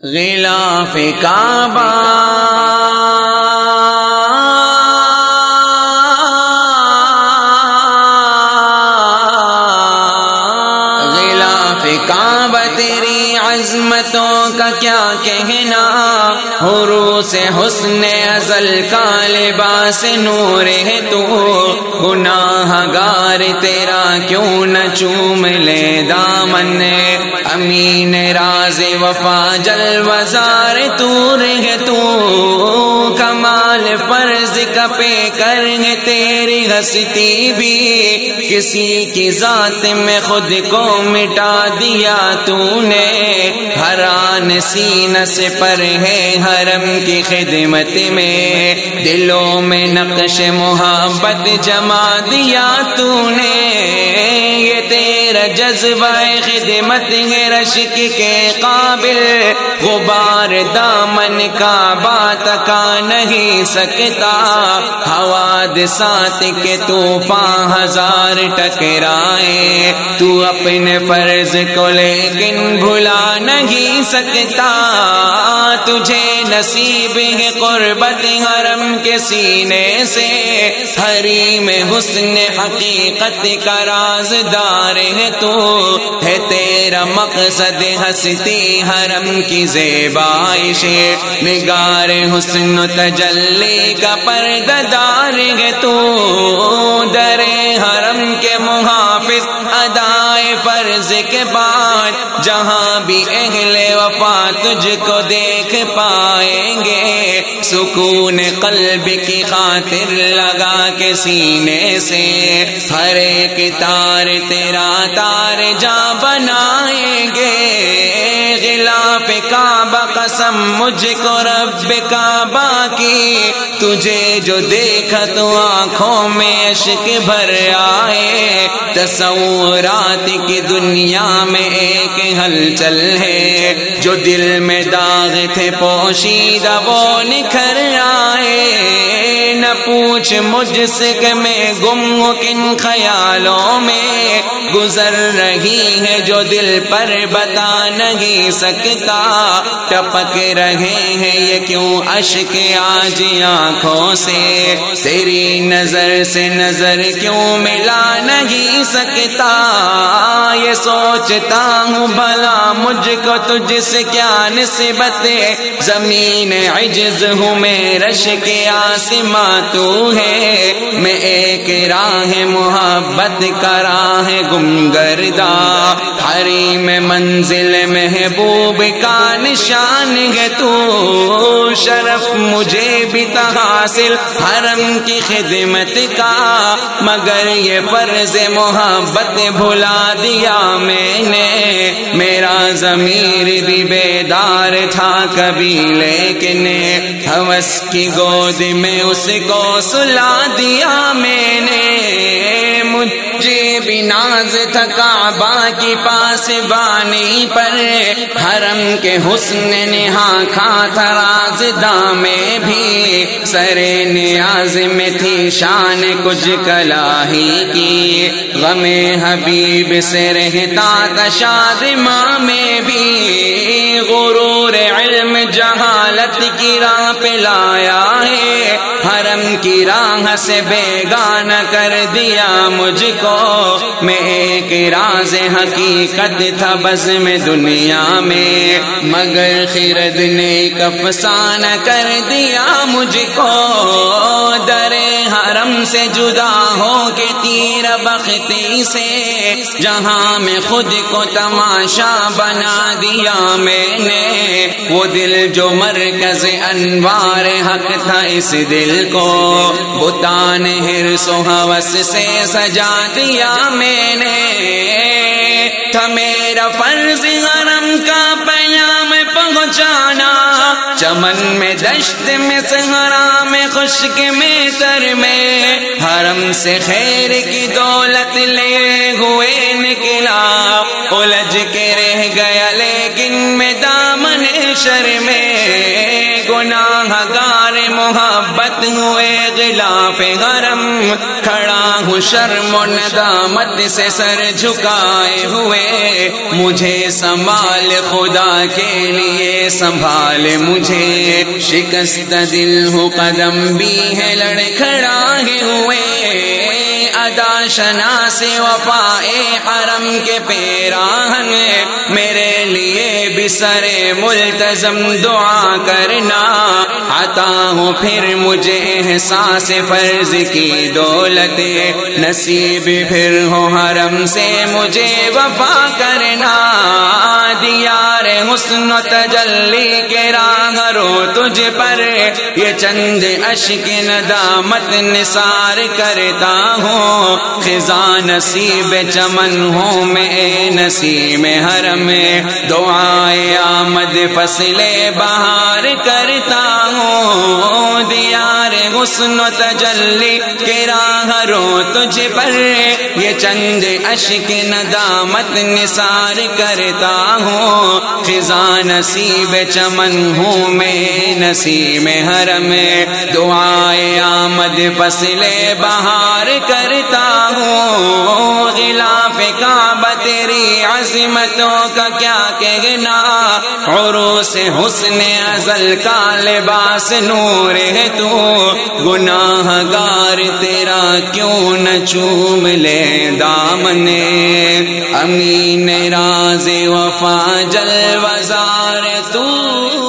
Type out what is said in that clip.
غلاف کعبہ تیری عظمتوں کا کیا کہنا، عروس حسن ازل کا لباس نور ہے تو، گناہ گار تیرا کیوں نہ چوم لے دامن، امین راز وفا جلوزار طور ہے تو، کمال فرض کا پہ کر ہے تیری ہستی بھی، کسی کی ذات میں خود کو مٹا دیا تو نے، حران سینہ سے پر ہے حرم کی خدمت میں، دلوں میں نقش محبت جما دیا تو نے، یہ تیرا جذبہ خدمت ہے رشک کے قابل، غبار دامن کعبہ تکا نہیں سکتا، حوادثات کے طوفان ہزار ٹکرائے، تو اپنے فرض کو لیکن بھلا نہیں سکتا، تجھے نصیب ہے قربت حرم کے سینے سے، حریم حسن حقیقت کا رازدار ہے تو، ہے تیرا مقصد ہستی حرم کی زیبائش، نگار حسن و تجلی کا پردہ دار ہے تو، در حرم کے محافظ ادائے فرض کے بعد، جہاں بھی اہل وفا تجھ کو دیکھ پائیں گے، سکون قلب کی خاطر لگا کے سینے سے، ہر ایک تار تیرا تار جا بنائیں گے، غلاف کعبہ قسم مجھ کو رب کعبہ کی، تجھے جو دیکھا تو آنکھوں میں اشک بھر آئے، تصورات کی دنیا میں ایک ہلچل ہے، جو دل میں داغ تھے پوشیدہ وہ نکھر آئے، نہ پوچھ مجھ سے کہ میں گم ہوں کن خیالوں میں، گزر رہی ہے جو دل پر بتا نہیں سکتا، ٹپک رہے ہیں یہ کیوں اشک آج آنکھوں سے، تیری نظر سے نظر کیوں ملا نہیں سکتا، یہ سوچتا ہوں بھلا مجھ کو تجھ سے کیا نسبت، زمین عجز ہوں میں رشک آسماں تو ہے، میں ایک راہ محبت کا راہ گمگردہ، حریم منزل محبوب کا نشان ہے تو، شرف مجھے بھی تھا حاصل حرم کی خدمت کا، مگر یہ فرض محبت بھلا دیا میں نے، میرا ضمیر بھی بیدار تھا کبھی لیکن، ہوس کی گود میں اس کو سلا دیا میں نے، مجھے بھی ناز تھا کعبہ کی پاسبانی پر، حرم کے حسن نے ہاکھا تھا رازداں میں بھی، سر نیاز میں تھی شان کچھ کلاہی کی، غم حبیب سے رہتا تھا شادماں میں بھی، غرور علم جہالت کی راہ پہ لایا ہے، حرم کی راہ سے بیگانہ کر دیا مجھ کو، میں ایک راز حقیقت تھا بزم دنیا میں، مگر خرد نے ایک افسانہ کر دیا مجھ کو، در حرم سے جدا ہو کے تیر بختی سے، جہاں میں خود کو تماشا بنا دیا میں نے، وہ دل جو مرکز انوار حق تھا اس دل کو، بتان حرص و ہوس سے سجا دیا میں نے، تھا میرا فرض حرم کا پیام پہنچانا، چمن میں دشت میں صحرا میں خشک میں تر میں، حرم سے خیر کی دولت لے ہوئے نکلا، الجھ کے رہ گیا لیکن میں دامن شر میں، گناہ گار محبت ہوئے غلاف حرم، کھڑا ہوں شرم و ندامت سے سر جھکائے ہوئے، مجھے سنبھال خدا کے لیے سنبھال مجھے، شکست دل ہوں قدم بھی ہے لڑکھڑائے ہوئے، ادا شناس وفائے حرم کے پیراہن، میرے لیے بھی سر ملتزم دعا کرنا، عطا ہو پھر مجھے احساس فرض کی دولت، نصیب پھر ہو حرم سے مجھے وفا کرنا، دیار حسن و تجلی کے راہ رو تجھ پر، یہ چند اشک ندامت نثار کرتا ہوں، خزاں نصیب چمن ہوں میں نسیم حرم، دعائے آمد فصل بہار کرتا ہوں، دیار حسن و تجلی کے راہ رو تجھ پر، یہ چند اشک ندامت نثار کرتا ہوں، خزاں نصیب چمن ہوں میں نسیم حرم، دعائے آمد فصل بہار کرتا ہوں، غلاف کعبہ تیری عظمتوں کا کیا کہنا، عروس حسن ازل کا لباس نور ہے تو، گناہ گار تیرا کیوں نہ چوم لے دامن، امین راز وفا جلوہ زار تو